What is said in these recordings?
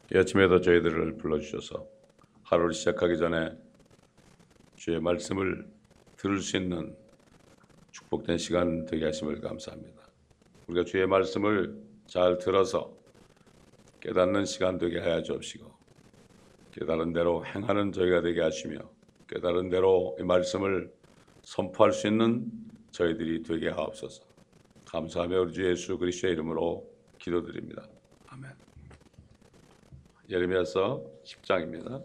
이 아침에도 저희들을 불러주셔서 하루를 시작하기 전에 주의 말씀을 들을 수 있는 축복된 시간 되게 하심을 감사합니다. 우리가 주의 말씀을 잘 들어서 깨닫는 시간 되게 하여 주옵시고, 깨달은 대로 행하는 저희가 되게 하시며, 깨달은 대로 이 말씀을 선포할 수 있는 저희들이 되게 하옵소서. 감사하며 우리 주 예수 그리스도의 이름으로 기도드립니다. 아멘. 예레미야서 10장입니다.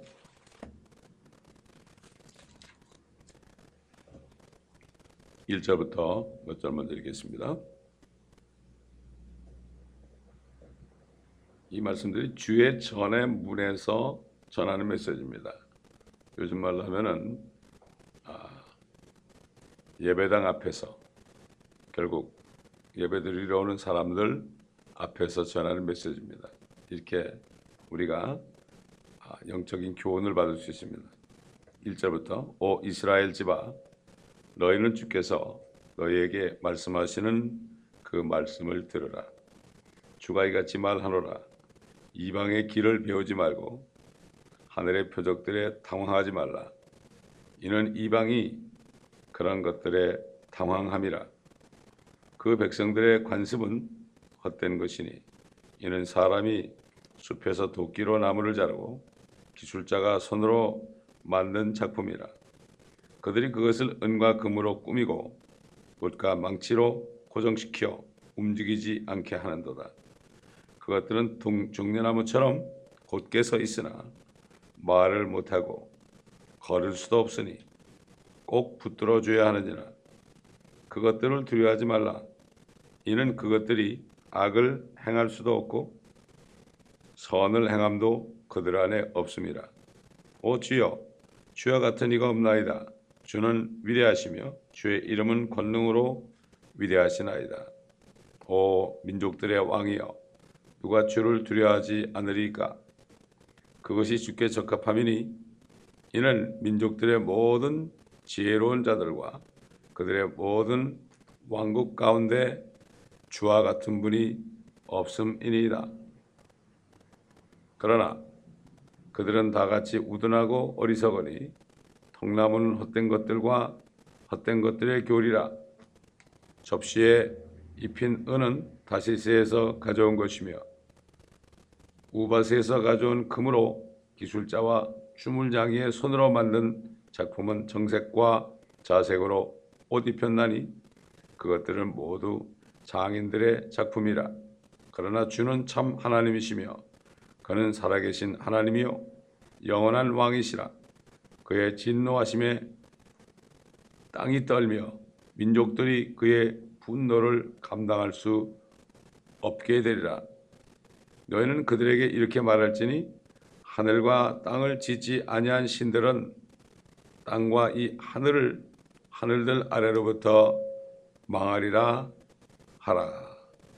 1절부터 몇 절 먼저 읽겠습니다. 이 말씀들이 주의 전의 문에서 전하는 메시지입니다. 요즘 말로 하면은 예배당 앞에서, 결국 예배드리러 오는 사람들 앞에서 전하는 메시지입니다. 이렇게 우리가 영적인 교훈을 받을 수 있습니다. 1절부터 오 이스라엘 집아, 너희는 주께서 너희에게 말씀하시는 그 말씀을 들으라. 주가 이같이 말하노라. 이방의 길을 배우지 말고 하늘의 표적들에 당황하지 말라. 이는 이방이 그런 것들에 당황함이라. 그 백성들의 관습은 헛된 것이니 이는 사람이 숲에서 도끼로 나무를 자르고 기술자가 손으로 만든 작품이라. 그들이 그것을 은과 금으로 꾸미고 봇과 망치로 고정시켜 움직이지 않게 하는도다. 그것들은 종려나무처럼 곧게 서 있으나 말을 못하고 걸을 수도 없으니 꼭 붙들어 줘야 하느니라. 그것들을 두려워하지 말라. 이는 그것들이 악을 행할 수도 없고 선을 행함도 그들 안에 없음이라. 오 주여, 주와 같은 이가 없나이다. 주는 위대하시며 주의 이름은 권능으로 위대하시나이다. 오 민족들의 왕이여, 누가 주를 두려워하지 않으리까? 그것이 주께 적합함이니 이는 민족들의 모든 지혜로운 자들과 그들의 모든 왕국 가운데 주와 같은 분이 없음이니이다. 그러나 그들은 다 같이 우둔하고 어리석으니 통나무는 헛된 것들과 헛된 것들의 교리라. 접시에 입힌 은은 다시스에서 가져온 것이며 우바스에서 가져온 금으로 기술자와 주물장이의 손으로 만든 작품은 정색과 자색으로 옷 입혔나니 그것들은 모두 장인들의 작품이라. 그러나 주는 참 하나님이시며 그는 살아계신 하나님이요 영원한 왕이시라. 그의 진노하심에 땅이 떨며 민족들이 그의 분노를 감당할 수 없게 되리라. 너희는 그들에게 이렇게 말할지니 하늘과 땅을 짓지 아니한 신들은 땅과 이 하늘들 아래로부터 망하리라 하라.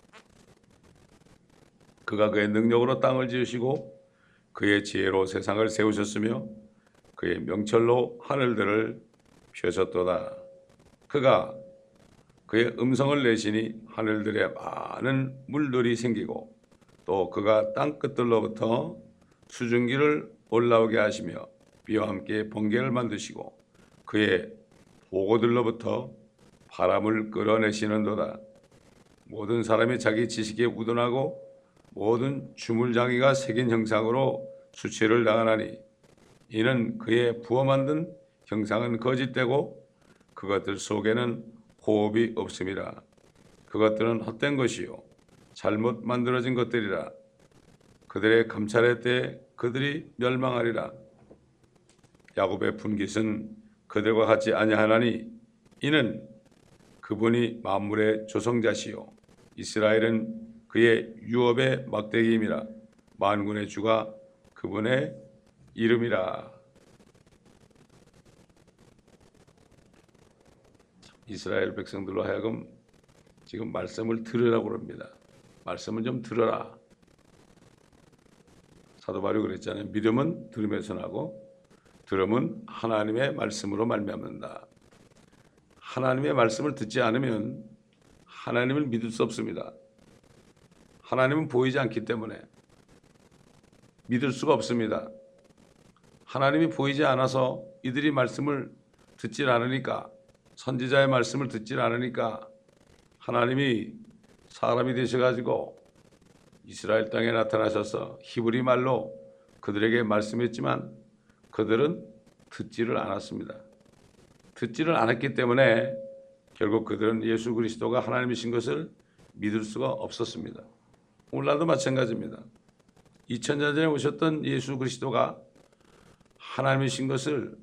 그가 그의 능력으로 땅을 지으시고 그의 지혜로 세상을 세우셨으며 그의 명철로 하늘들을 펴셨도다. 그가 그의 음성을 내시니 하늘들에 많은 물들이 생기고 또 그가 땅 끝들로부터 수증기를 올라오게 하시며 비와 함께 번개를 만드시고 그의 보고들로부터 바람을 끌어내시는도다. 모든 사람이 자기 지식에 우둔하고 모든 주물장이가 새긴 형상으로 수치를 당하나니 이는 그의 부어 만든 형상은 거짓되고 그것들 속에는 호흡이 없음이라. 그것들은 헛된 것이요 잘못 만들어진 것들이라. 그들의 감찰의 때에 그들이 멸망하리라. 야곱의 분깃은 그들과 같지 아니하나니 이는 그분이 만물의 조성자시요 이스라엘은 그의 유업의 막대기임이라. 만군의 주가 그분의 이름이라. 이스라엘 백성들로 하여금 지금 말씀을 들으라고 합니다. 말씀을 좀 들어라. 사도 바울이 그랬잖아요. 믿음은 들음에서 나고 들음은 하나님의 말씀으로 말미암는다. 하나님의 말씀을 듣지 않으면 하나님을 믿을 수 없습니다. 하나님은 보이지 않기 때문에 믿을 수가 없습니다. 하나님이 보이지 않아서 이들이 말씀을 듣질 않으니까, 선지자의 말씀을 듣질 않으니까 하나님이 사람이 되셔가지고 이스라엘 땅에 나타나셔서 히브리 말로 그들에게 말씀했지만 그들은 듣지를 않았습니다. 듣지를 않았기 때문에 결국 그들은 예수 그리스도가 하나님이신 것을 믿을 수가 없었습니다. 오늘날도 마찬가지입니다. 2000년 전에 오셨던 예수 그리스도가 하나님이신 것을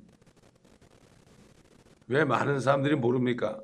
왜 많은 사람들이 모릅니까?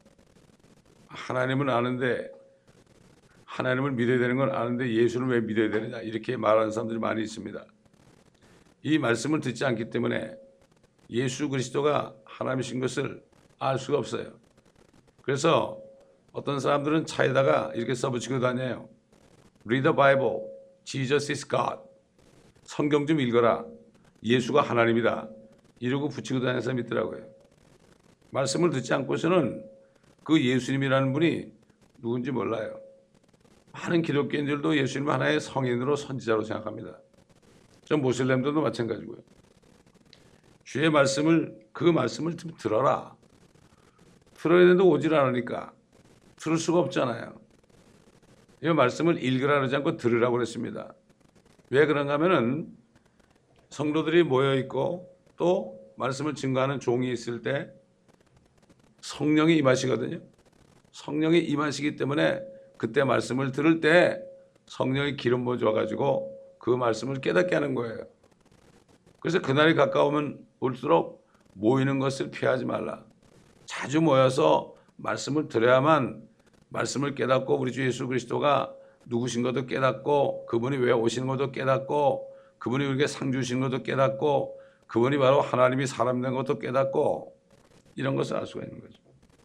하나님은 아는데, 하나님을 믿어야 되는 건 아는데 예수를 왜 믿어야 되느냐, 이렇게 말하는 사람들이 많이 있습니다. 이 말씀을 듣지 않기 때문에 예수 그리스도가 하나님이신 것을 알 수가 없어요. 그래서 어떤 사람들은 차에다가 이렇게 써붙이고 다녀요. Read the Bible. Jesus is God. 성경 좀 읽어라. 예수가 하나님이다. 이러고 붙이고 다니는 사람이 있더라고요. 말씀을 듣지 않고서는 그 예수님이라는 분이 누군지 몰라요. 많은 기독교인들도 예수님을 하나의 성인으로 선지자로 생각합니다. 저 모슬렘들도 마찬가지고요. 주의 말씀을, 그 말씀을 좀 들어라. 들어야 되는데 오질 않으니까 들을 수가 없잖아요. 이 말씀을 읽으라 그러지 않고 들으라고 그랬습니다. 왜 그런가 하면은 성도들이 모여있고 또 말씀을 증거하는 종이 있을 때 성령이 임하시거든요. 성령이 임하시기 때문에 그때 말씀을 들을 때 성령이 기름 부어 줘가지고 그 말씀을 깨닫게 하는 거예요. 그래서 그날이 가까우면 올수록 모이는 것을 피하지 말라. 자주 모여서 말씀을 들어야만 말씀을 깨닫고 우리 주 예수 그리스도가 누구신 것도 깨닫고 그분이 왜 오시는 것도 깨닫고 그분이 우리에게 상 주시는 것도 깨닫고 그분이 바로 하나님이 사람 된 것도 깨닫고 이런 것을 알 수가 있는 거죠.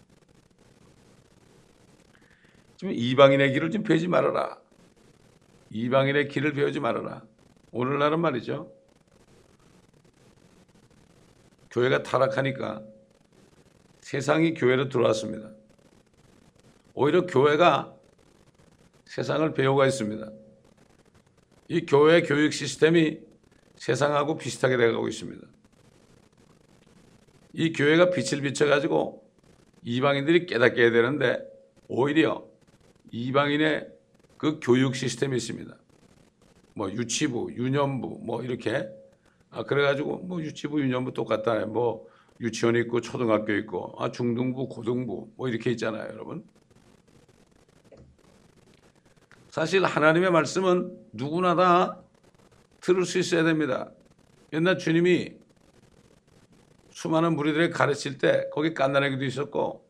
지금 이방인의 길을 좀 배우지 말아라. 이방인의 길을 배우지 말아라. 오늘날은 말이죠. 교회가 타락하니까 세상이 교회로 들어왔습니다. 오히려 교회가 세상을 배우고 있습니다. 이 교회 교육 시스템이 세상하고 비슷하게 되어가고 있습니다. 이 교회가 빛을 비춰가지고 이방인들이 깨닫게 해야 되는데 오히려 이방인의 그 교육 시스템이 있습니다. 뭐 유치부, 유년부 뭐 이렇게 그래가지고 뭐 유치부, 유년부 똑같다네. 뭐 유치원 있고 초등학교 있고 중등부, 고등부 뭐 이렇게 있잖아요, 여러분. 사실 하나님의 말씀은 누구나 다 들을 수 있어야 됩니다. 옛날 주님이 수많은 무리들에게 가르칠 때 거기 갓난아기도 있었고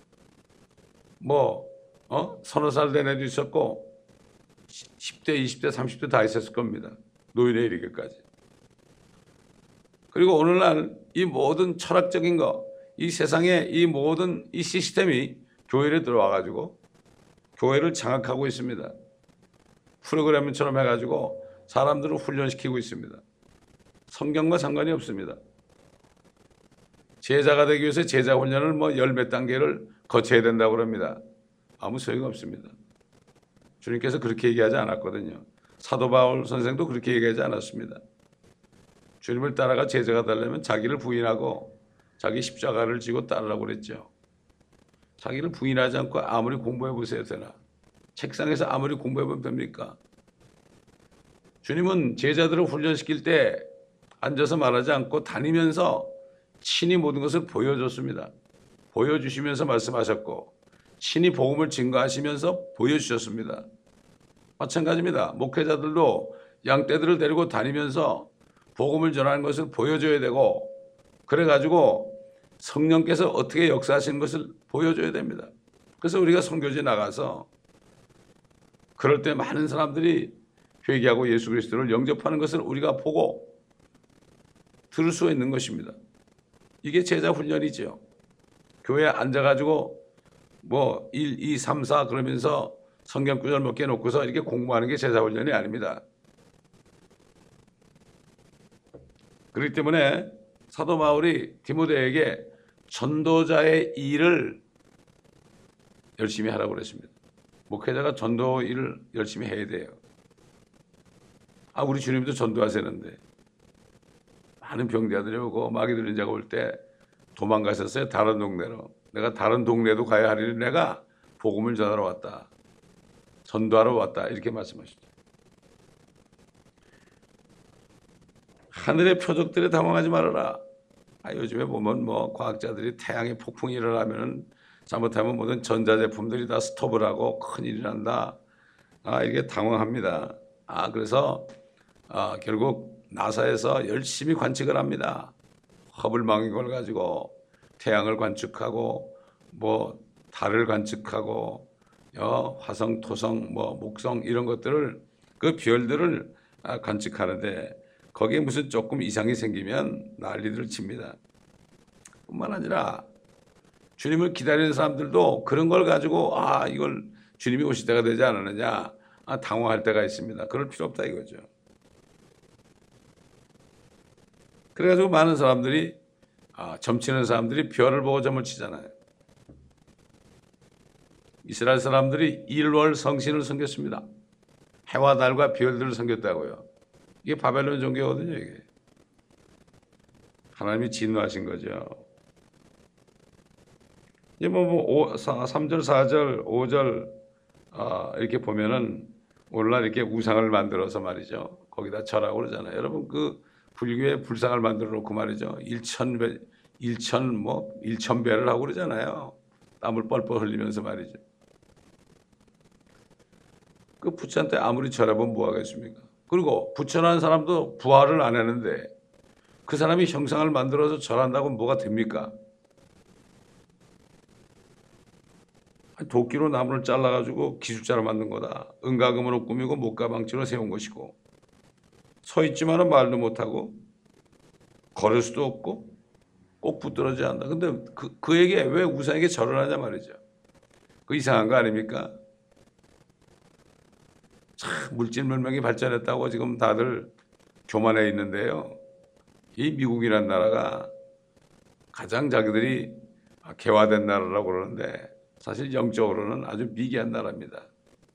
뭐 서너 살 된 애도 있었고 10대, 20대, 30대 다 있었을 겁니다. 노인에 이르기까지. 그리고 오늘날 이 모든 철학적인 거, 이 세상의 이 모든 이 시스템이 교회에 들어와가지고 교회를 장악하고 있습니다. 프로그램처럼 해가지고 사람들을 훈련시키고 있습니다. 성경과 상관이 없습니다. 제자가 되기 위해서 제자 훈련을 뭐 열 몇 단계를 거쳐야 된다고 그럽니다. 아무 소용 없습니다. 주님께서 그렇게 얘기하지 않았거든요. 사도 바울 선생도 그렇게 얘기하지 않았습니다. 주님을 따라가 제자가 되려면 자기를 부인하고 자기 십자가를 지고 따르라고 그랬죠. 자기를 부인하지 않고 아무리 공부해 보세요 되나? 책상에서 아무리 공부해보면 됩니까? 주님은 제자들을 훈련시킬 때 앉아서 말하지 않고 다니면서 친히 모든 것을 보여줬습니다. 보여주시면서 말씀하셨고 친히 복음을 증거하시면서 보여주셨습니다. 마찬가지입니다. 목회자들도 양떼들을 데리고 다니면서 복음을 전하는 것을 보여줘야 되고 그래가지고 성령께서 어떻게 역사하시는 것을 보여줘야 됩니다. 그래서 우리가 선교지에 나가서 그럴 때 많은 사람들이 회개하고 예수 그리스도를 영접하는 것을 우리가 보고 들을 수 있는 것입니다. 이게 제자 훈련이죠. 교회에 앉아가지고 뭐 1, 2, 3, 4 그러면서 성경 구절 몇 개 놓고서 이렇게 공부하는 게 제자 훈련이 아닙니다. 그렇기 때문에 사도 바울이 디모데에게 전도자의 일을 열심히 하라고 그랬습니다. 목회자가 전도 일을 열심히 해야 돼요. 우리 주님도 전도하시는데 많은 병자들이 오고 마귀 들린 자가 올 때 도망가셨어요. 다른 동네로. 내가 다른 동네도 가야 하리니 내가 복음을 전하러 왔다. 전도하러 왔다. 이렇게 말씀하시죠. 하늘의 표적들에 당황하지 말아라. 요즘에 보면 과학자들이 태양에 폭풍이 일어나면은 잘못하면 모든 전자제품들이 다 스톱을 하고 큰일이 난다. 이게 당황합니다. 그래서 결국 나사에서 열심히 관측을 합니다. 허블망원경을 가지고 태양을 관측하고 달을 관측하고 화성, 토성, 목성 이런 것들을 그 별들을 관측하는데 거기에 무슨 조금 이상이 생기면 난리를 칩니다. 뿐만 아니라 주님을 기다리는 사람들도 그런 걸 가지고 이걸 주님이 오실 때가 되지 않았느냐 당황할 때가 있습니다. 그럴 필요 없다 이거죠. 그래가지고 많은 사람들이 점치는 사람들이 별을 보고 점을 치잖아요. 이스라엘 사람들이 일월 성신을 섬겼습니다. 해와 달과 별들을 섬겼다고요. 이게 바벨론 종교거든요. 이게 하나님이 진노하신 거죠. 이제 3절, 4절, 5절 이렇게 보면은 오늘날 이렇게 우상을 만들어서 말이죠. 거기다 절하고 그러잖아요. 여러분 그 불교에 불상을 만들어 놓고 말이죠. 일천배를 하고 그러잖아요. 땀을 뻘뻘 흘리면서 말이죠. 그 부처한테 아무리 절해보면 뭐 하겠습니까? 그리고 부처라는 사람도 부활을 안 했는데 그 사람이 형상을 만들어서 절한다고 뭐가 됩니까? 도끼로 나무를 잘라가지고 기술자로 만든 거다. 은가금으로 꾸미고 목가방치로 세운 것이고 서 있지만은 말도 못하고 걸을 수도 없고 꼭 붙들어져야 한다. 근데 그에게 왜 우상에게 절을 하냐 말이죠. 그 이상한 거 아닙니까? 참 물질 문명이 발전했다고 지금 다들 교만해 있는데요. 이 미국이라는 나라가 가장 자기들이 개화된 나라라고 그러는데 사실 영적으로는 아주 미개한 나라입니다.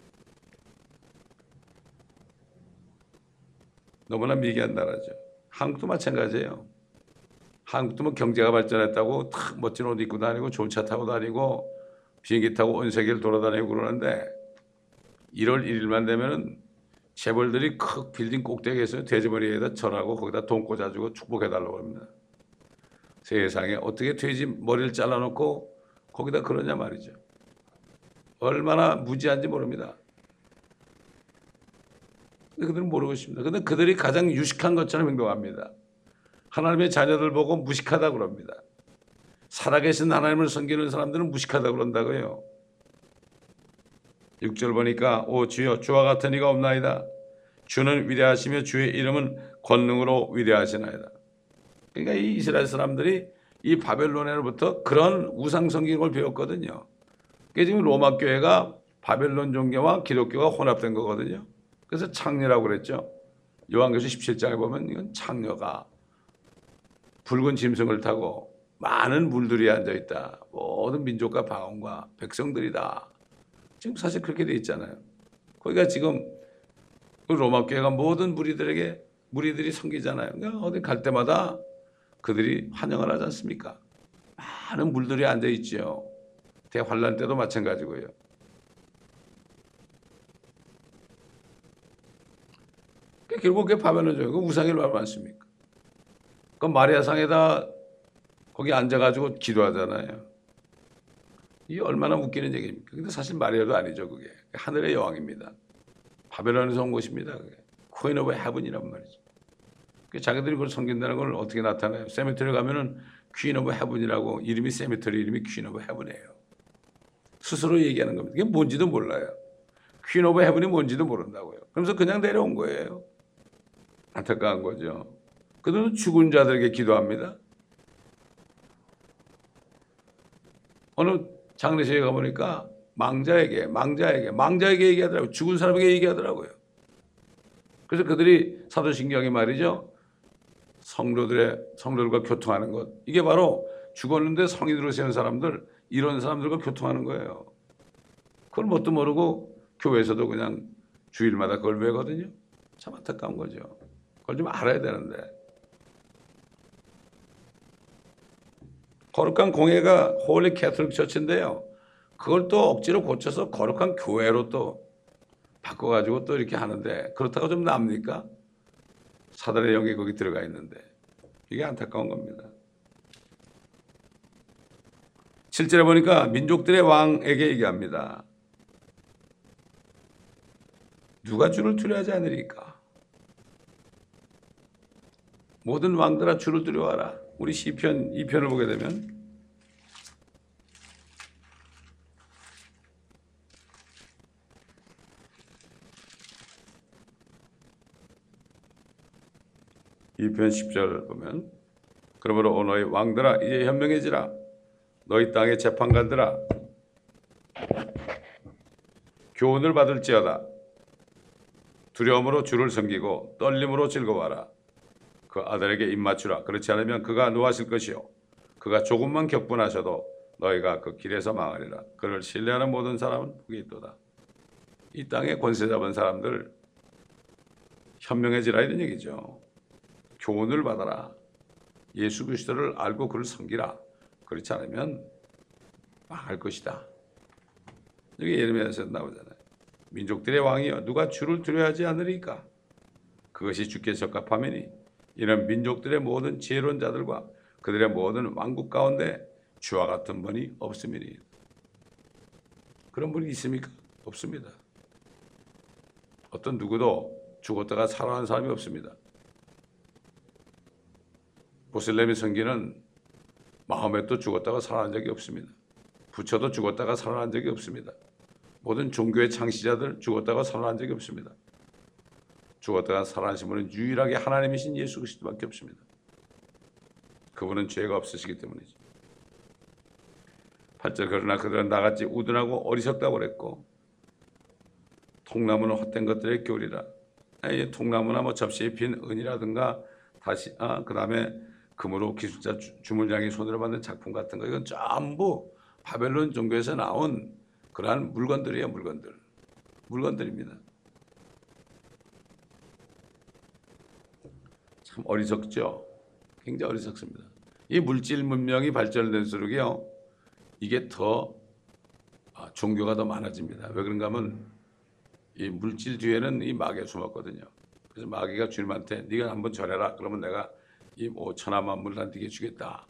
너무나 미개한 나라죠. 한국도 마찬가지예요. 한국도 경제가 발전했다고 탁 멋진 옷 입고 다니고 좋은 차 타고 다니고 비행기 타고 온 세계를 돌아다니고 그러는데 1월 1일만 되면은 재벌들이 큰 빌딩 꼭대기에서 돼지머리에다 절하고 거기다 돈 꽂아주고 축복해달라고 합니다. 세상에 어떻게 돼지 머리를 잘라놓고 거기다 그러냐 말이죠. 얼마나 무지한지 모릅니다. 그들은 모르고 있습니다. 그런데 그들이 가장 유식한 것처럼 행동합니다. 하나님의 자녀들 보고 무식하다 그럽니다. 살아계신 하나님을 섬기는 사람들은 무식하다 그런다고요. 6절 보니까 오 주여 주와 같은 이가 없나이다. 주는 위대하시며 주의 이름은 권능으로 위대하시나이다. 그러니까 이 이스라엘 사람들이 이 바벨론으로부터 그런 우상 섬기는 걸 배웠거든요. 그게 지금 로마 교회가 바벨론 종교와 기독교가 혼합된 거거든요. 그래서 창녀라고 그랬죠. 요한계시록 17장에 보면 이건 창녀가 붉은 짐승을 타고 많은 물들이 앉아있다. 모든 민족과 방언과 백성들이다. 지금 사실 그렇게 돼 있잖아요. 거기가 지금 로마 교회가 모든 무리들이 섬기잖아요. 그러니까 어디 갈 때마다 그들이 환영을 하지 않습니까? 많은 물들이 앉아있죠. 대환란 때도 마찬가지고요. 결국 그게 바벨론이죠. 그 우상이 얼마나 많습니까? 그 마리아상에다 거기 앉아가지고 기도하잖아요. 이게 얼마나 웃기는 얘기입니까? 근데 사실 마리아도 아니죠. 그게 하늘의 여왕입니다. 바벨론에서 온 것입니다. 그게 Queen of Heaven이란 말이죠. 자기들이 그걸 섬긴다는 걸 어떻게 나타내요? 세미터리 가면은 Queen of Heaven이라고 이름이 세미터리 이름이 Queen of Heaven이에요. 스스로 얘기하는 겁니다. 이게 뭔지도 몰라요. Queen of Heaven이 뭔지도 모른다고요. 그러면서 그냥 내려온 거예요. 안타까운 거죠. 그들은 죽은 자들에게 기도합니다. 어느 장례식에 가보니까 망자에게 얘기하더라고요. 죽은 사람에게 얘기하더라고요. 그래서 그들이 사도신경이 말이죠. 성도들과 교통하는 것. 이게 바로 죽었는데 성인으로 세운 사람들, 이런 사람들과 교통하는 거예요. 그걸 뭣도 모르고 교회에서도 그냥 주일마다 그걸 외거든요. 참 안타까운 거죠. 그걸 좀 알아야 되는데. 거룩한 공예가 홀리 캐톨릭 처치인데요. 그걸 또 억지로 고쳐서 거룩한 교회로 또 바꿔가지고 또 이렇게 하는데 그렇다고 좀 납니까? 사단의 영이 거기 들어가 있는데 이게 안타까운 겁니다. 7절에 보니까 민족들의 왕에게 얘기합니다. 누가 주를 두려워하지 않으리까? 모든 왕들아 주를 두려워하라. 우리 시편 2편을 보게 되면 이 편 10절을 보면 그러므로 오 너희 왕들아 이제 현명해지라. 너희 땅의 재판관들아 교훈을 받을지어다. 두려움으로 주를 섬기고 떨림으로 즐거워하라. 그 아들에게 입맞추라. 그렇지 않으면 그가 노하실 것이요 그가 조금만 격분하셔도 너희가 그 길에서 망하리라. 그를 신뢰하는 모든 사람은 복이 있도다. 이 땅에 권세 잡은 사람들 현명해지라 이런 얘기죠. 교훈을 받아라. 예수 그리스도를 알고 그를 섬기라. 그렇지 않으면 망할 것이다. 여기 예레미야에서 나오잖아요. 민족들의 왕이여 누가 주를 두려워하지 않으리까? 그것이 주께 적합하매니 이는 민족들의 모든 지혜로운 자들과 그들의 모든 왕국 가운데 주와 같은 분이 없음이니. 그런 분이 있습니까? 없습니다. 어떤 누구도 죽었다가 살아난 사람이 없습니다. 모슬렘의 성기는 마호멧도 죽었다가 살아난 적이 없습니다. 부처도 죽었다가 살아난 적이 없습니다. 모든 종교의 창시자들 죽었다가 살아난 적이 없습니다. 죽었다가 살아나신 분은 유일하게 하나님이신 예수 그리스도밖에 없습니다. 그분은 죄가 없으시기 때문이죠. 8절 그러나 그들은 나같이 우둔하고 어리석다고 그랬고 통나무는 헛된 것들의 교리라. 통나무나 뭐 접시에 빈 은이라든가 다시 그 다음에 금으로 기술자 주물량이 손으로 만든 작품 같은 거 이건 전부 바벨론 종교에서 나온 그러한 물건들이에요. 물건들입니다. 참 어리석죠. 굉장히 어리석습니다. 이 물질 문명이 발전될수록요 이게 더 종교가 더 많아집니다. 왜 그런가 하면 이 물질 뒤에는 이 마귀가 숨었거든요. 그래서 마귀가 주님한테 네가 한번 절해라. 그러면 내가 이 뭐 천하 만물을 다 네게 주겠다.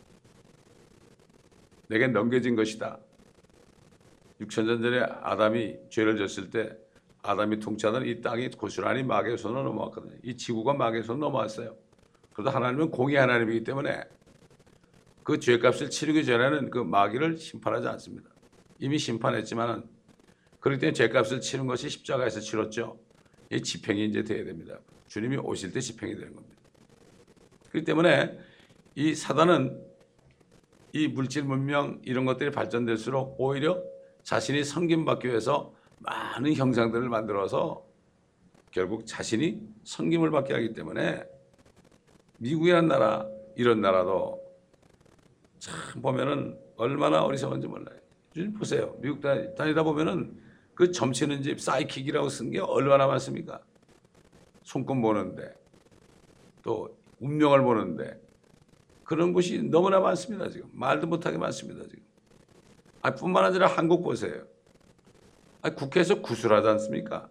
내게 넘겨진 것이다. 6천년 전에 아담이 죄를 졌을 때 아담이 통치하던 이 땅이 고스란히 마귀의 손으로 넘어왔거든요. 이 지구가 마귀의 손으로 넘어왔어요. 그래도 하나님은 공의 하나님이기 때문에 그 죄값을 치르기 전에는 그 마귀를 심판하지 않습니다. 이미 심판했지만은 그렇기 때문에 죄값을 치른 것이 십자가에서 치렀죠. 이 집행이 이제 돼야 됩니다. 주님이 오실 때 집행이 되는 겁니다. 그렇기 때문에 이 사단은 이 물질 문명 이런 것들이 발전될수록 오히려 자신이 섬김받기 위해서 많은 형상들을 만들어서 결국 자신이 섬김을 받게 하기 때문에 미국이라는 나라 이런 나라도 참 보면은 얼마나 어리석은지 몰라요. 요즘 보세요. 미국 다니다 보면은 그 점치는 집 사이킥이라고 쓴 게 얼마나 많습니까? 손금 보는데 또 운명을 보는데 그런 곳이 너무나 많습니다. 지금 말도 못하게 많습니다. 지금. 뿐만 아니라 한국 보세요. 국회에서 구술하지 않습니까?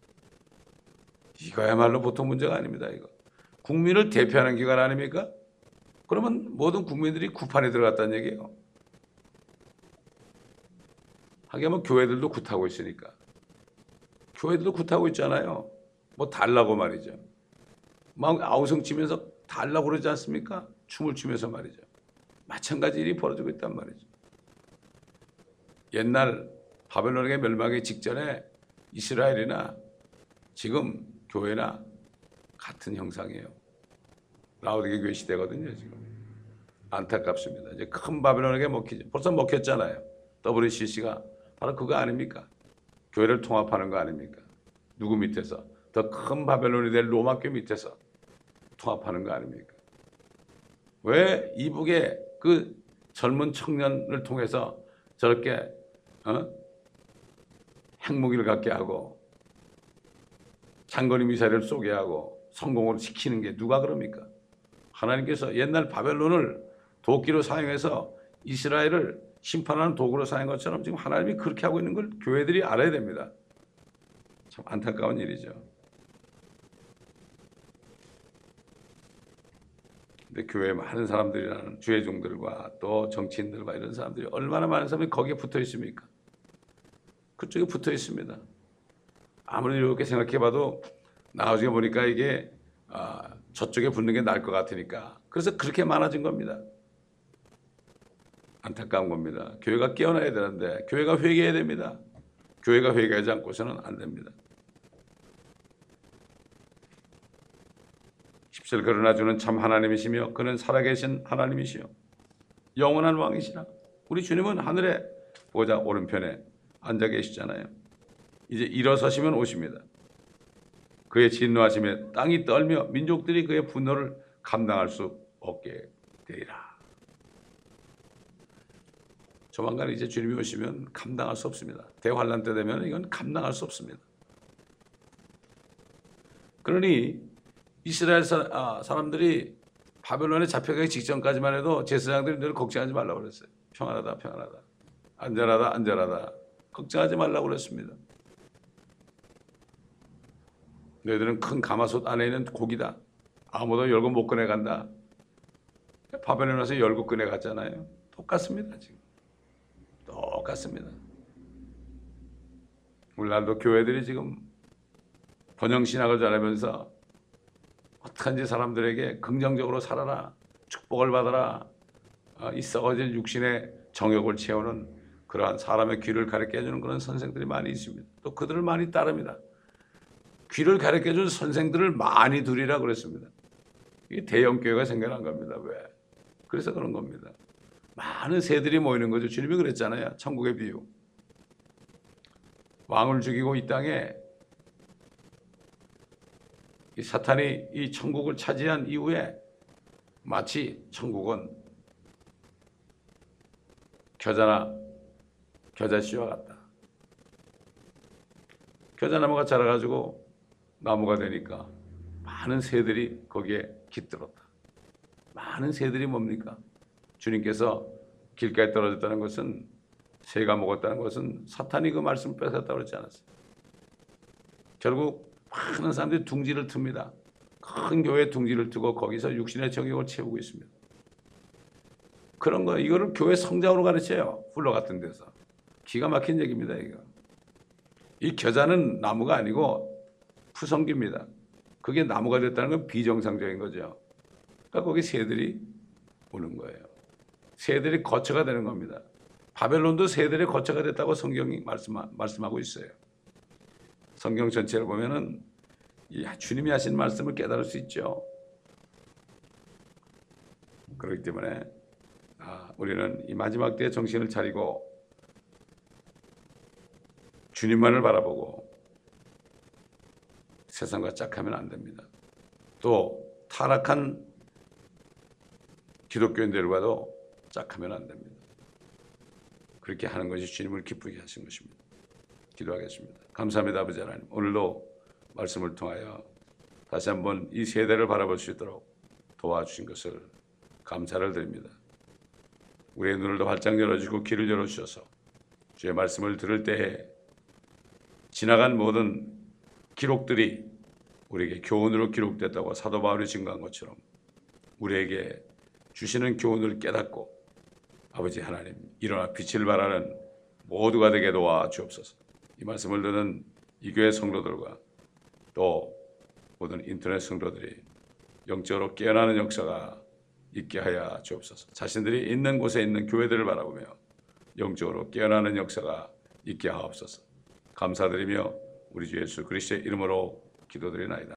이거야말로 보통 문제가 아닙니다. 이거 국민을 대표하는 기관 아닙니까? 그러면 모든 국민들이 구판에 들어갔다는 얘기예요. 하긴 뭐 교회들도 굿하고 있으니까. 교회들도 굿하고 있잖아요. 뭐 달라고 말이죠. 막 아우성 치면서 달라고 그러지 않습니까? 춤을 추면서 말이죠. 마찬가지 일이 벌어지고 있단 말이죠. 옛날 바벨론에게 멸망하기 직전에 이스라엘이나 지금 교회나 같은 형상이에요. 라오디게 교회 시대거든요. 지금 안타깝습니다. 이제 큰 바벨론에게 먹히죠. 벌써 먹혔잖아요. WCC가 바로 그거 아닙니까? 교회를 통합하는 거 아닙니까? 누구 밑에서? 더 큰 바벨론이 될 로마교 밑에서 통합하는 거 아닙니까? 왜 이북의 그 젊은 청년을 통해서 저렇게 핵무기를 갖게 하고 장거리 미사일을 쏘게 하고 성공으로 지키는 게 누가 그럽니까? 하나님께서 옛날 바벨론을 도끼로 사용해서 이스라엘을 심판하는 도구로 사용한 것처럼 지금 하나님이 그렇게 하고 있는 걸 교회들이 알아야 됩니다. 참 안타까운 일이죠. 근데 교회에 많은 사람들이라는 주의 종들과 또 정치인들과 이런 사람들이 얼마나 많은 사람이 거기에 붙어 있습니까? 그쪽에 붙어 있습니다. 아무리 이렇게 생각해봐도 나중에 보니까 이게 저쪽에 붙는 게 나을 것 같으니까 그래서 그렇게 많아진 겁니다. 안타까운 겁니다. 교회가 깨어나야 되는데 교회가 회개해야 됩니다. 교회가 회개하지 않고서는 안 됩니다. 10절 그러나 주는 참 하나님이시며 그는 살아계신 하나님이시요 영원한 왕이시라. 우리 주님은 하늘의 보좌 오른편에 앉아 계시잖아요. 이제 일어서시면 오십니다. 그의 진노하심에 땅이 떨며 민족들이 그의 분노를 감당할 수 없게 되리라. 조만간 이제 주님이 오시면 감당할 수 없습니다. 대환란 때 되면 이건 감당할 수 없습니다. 그러니 이스라엘 사람들이 바벨론에 잡혀가기 직전까지만 해도 제사장들이 늘 걱정하지 말라고 그랬어요. 평안하다, 평안하다. 안전하다, 안전하다. 걱정하지 말라고 그랬습니다. 너희들은 큰 가마솥 안에 있는 고기다. 아무도 열고 못 꺼내간다. 바벨론에 와서 열고 꺼내갔잖아요. 똑같습니다. 지금 똑같습니다. 오늘날도 교회들이 지금 번영신학을 전하면서 어떡한지 사람들에게 긍정적으로 살아라, 축복을 받아라, 이 썩어질 육신의 정욕을 채우는 그러한 사람의 귀를 가르쳐 주는 그런 선생들이 많이 있습니다. 또 그들을 많이 따릅니다. 귀를 가르쳐 준 선생들을 많이 두리라 그랬습니다. 이게 대형교회가 생겨난 겁니다. 왜? 그래서 그런 겁니다. 많은 새들이 모이는 거죠. 주님이 그랬잖아요. 천국의 비유. 왕을 죽이고 이 땅에 이 사탄이 이 천국을 차지한 이후에 마치 천국은 겨자씨와 같다. 겨자나무가 자라가지고 나무가 되니까 많은 새들이 거기에 깃들었다. 많은 새들이 뭡니까? 주님께서 길가에 떨어졌다는 것은 새가 먹었다는 것은 사탄이 그 말씀을 뺏었다고 그러지 않았어요. 결국 많은 사람들이 둥지를 틉니다. 큰 교회에 둥지를 트고 거기서 육신의 정욕을 채우고 있습니다. 그런 거 이거를 교회 성장으로 가르쳐요. 훌러 같은 데서. 기가 막힌 얘기입니다. 이거. 이 겨자는 나무가 아니고 푸성기입니다. 그게 나무가 됐다는 건 비정상적인 거죠. 그러니까 거기 새들이 오는 거예요. 새들이 거처가 되는 겁니다. 바벨론도 새들의 거처가 됐다고 성경이 말씀하고 있어요. 성경 전체를 보면은 주님이 하신 말씀을 깨달을 수 있죠. 그렇기 때문에 우리는 이 마지막 때에 정신을 차리고 주님만을 바라보고 세상과 짝하면 안 됩니다. 또 타락한 기독교인들과도 짝하면 안 됩니다. 그렇게 하는 것이 주님을 기쁘게 하신 것입니다. 기도하겠습니다. 감사합니다. 아버지 하나님. 오늘도 말씀을 통하여 다시 한번 이 세대를 바라볼 수 있도록 도와주신 것을 감사를 드립니다. 우리의 눈을 더 활짝 열어주고 귀를 열어주셔서 주의 말씀을 들을 때에 지나간 모든 기록들이 우리에게 교훈으로 기록됐다고 사도 바울이 증거한 것처럼 우리에게 주시는 교훈을 깨닫고 아버지 하나님 일어나 빛을 발하는 모두가 되게 도와주옵소서. 이 말씀을 듣는 이 교회 성도들과 또 모든 인터넷 성도들이 영적으로 깨어나는 역사가 있게 하여 주옵소서. 자신들이 있는 곳에 있는 교회들을 바라보며 영적으로 깨어나는 역사가 있게 하옵소서. 감사드리며 우리 주 예수 그리스도의 이름으로 기도드리나이다.